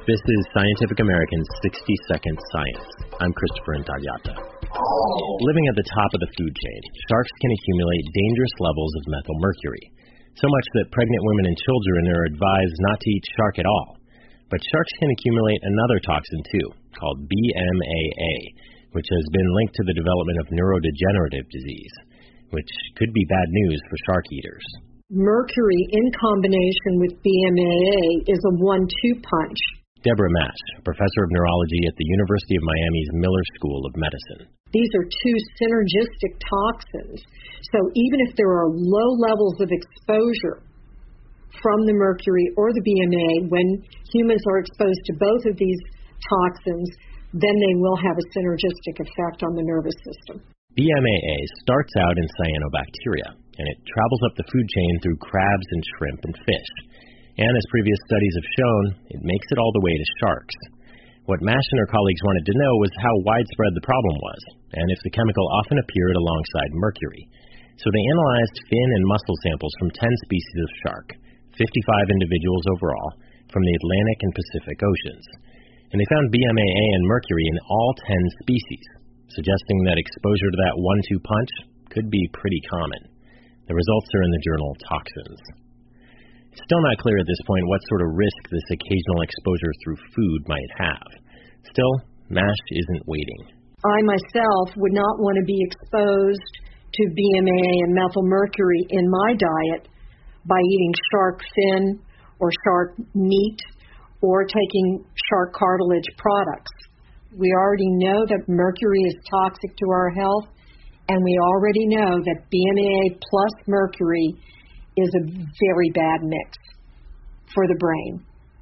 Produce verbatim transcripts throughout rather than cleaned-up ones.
This is Scientific American's sixty second Science. I'm Christopher Intagliata. Living at the top of the food chain, sharks can accumulate dangerous levels of methylmercury, so much that pregnant women and children are advised not to eat shark at all. But sharks can accumulate another toxin too, called B M A A, which has been linked to the development of neurodegenerative disease, which could be bad news for shark eaters. Mercury in combination with B M A A is a one two punch. Deborah Mash, professor of neurology at the University of Miami's Miller School of Medicine. These are two synergistic toxins. So even if there are low levels of exposure from the mercury or the B M A A, when humans are exposed to both of these toxins, then they will have a synergistic effect on the nervous system. B M A A starts out in cyanobacteria, and it travels up the food chain through crabs and shrimp and fish. And as previous studies have shown, it makes it all the way to sharks. What Mash and her colleagues wanted to know was how widespread the problem was, and if the chemical often appeared alongside mercury. So they analyzed fin and muscle samples from ten species of shark, fifty-five individuals overall, from the Atlantic and Pacific Oceans. And they found B M A A and mercury in all ten species, suggesting that exposure to that one two punch could be pretty common. The results are in the journal Toxins. It's still not clear at this point what sort of risk this occasional exposure through food might have. Still, Mash isn't waiting. I myself would not want to be exposed to B M A A and methylmercury in my diet by eating shark fin or shark meat or taking shark cartilage products. We already know that mercury is toxic to our health, and we already know that B M A A plus mercury is a very bad mix for the brain.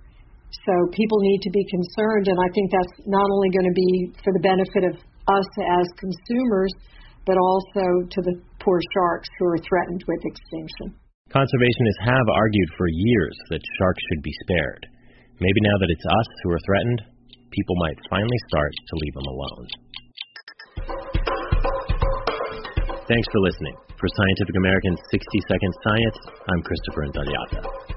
So people need to be concerned, and I think that's not only going to be for the benefit of us as consumers, but also to the poor sharks who are threatened with extinction. Conservationists have argued for years that sharks should be spared. Maybe now that it's us who are threatened, people might finally start to leave them alone. Thanks for listening. For Scientific American's sixty second Science, I'm Christopher Intagliata.